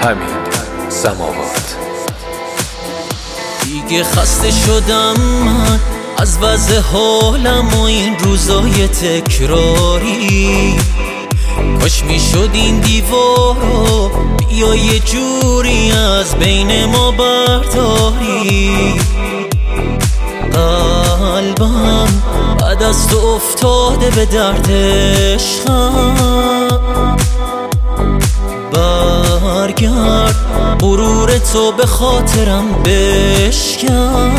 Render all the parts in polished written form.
همین سماوات. دیگه خسته شدم من از وضع حالم و این روزای تکراری. کاش میشد این دیوارو بیا یه جوری از بین ما برداری. قلبم بعد از تو افتاده به درد عشقم. برگرد غرور تو به خاطرم بشکن.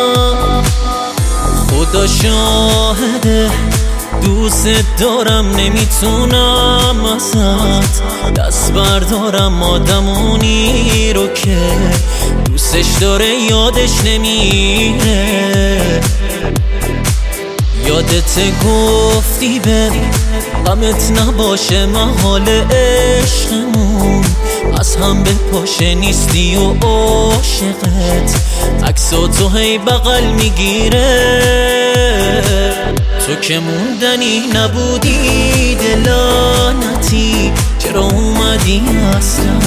خدا شاهده دوست دارم، نمیتونم ازت دست بردارم. آدمونی رو که دوستش داره یادش نمیره. یادت گفتی ببین غمت نباشه محال عشقمون از هم به پاشه نیستی و عاشقت عکسا تو هی بغل میگیره. تو که موندنی نبودی دلانتی، چرا اومدی اصلا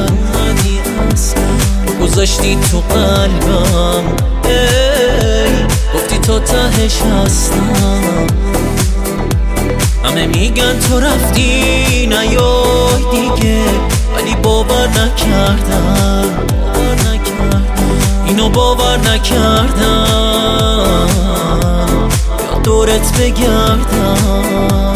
گذاشتی تو قلبم. گفتی تا تهش هستم. همه میگن تو رفتی نیای دیگه، ولی باور نکردم اینو باور نکردم. یا دورت بگردم.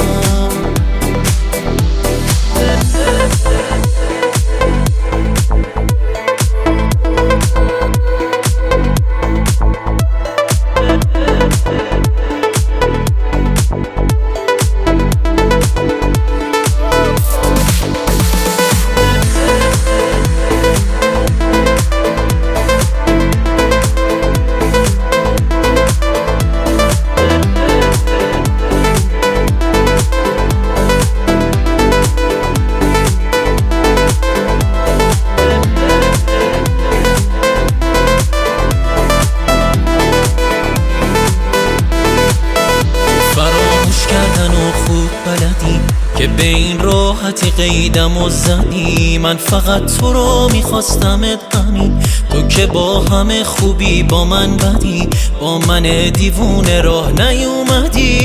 که به این راحتی قیدم و زدی. من فقط تو رو میخواستمت همین، تو که با همه خوبی با من بدی، با من دیوونه راه نیومدی.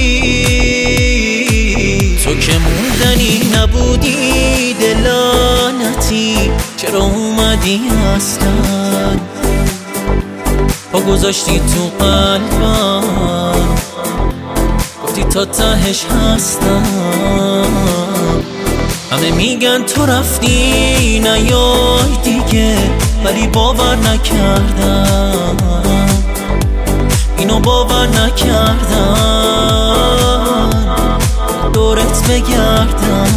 تو که موندنی نبودی دلانتی، چرا اومدی اصلا پا گذاشتی تو قلبم. گفتی تا تهش هستم. همه میگن تو رفتی نیای دیگه، ولی باور نکردم اینو باور نکردم. دورت بگردم.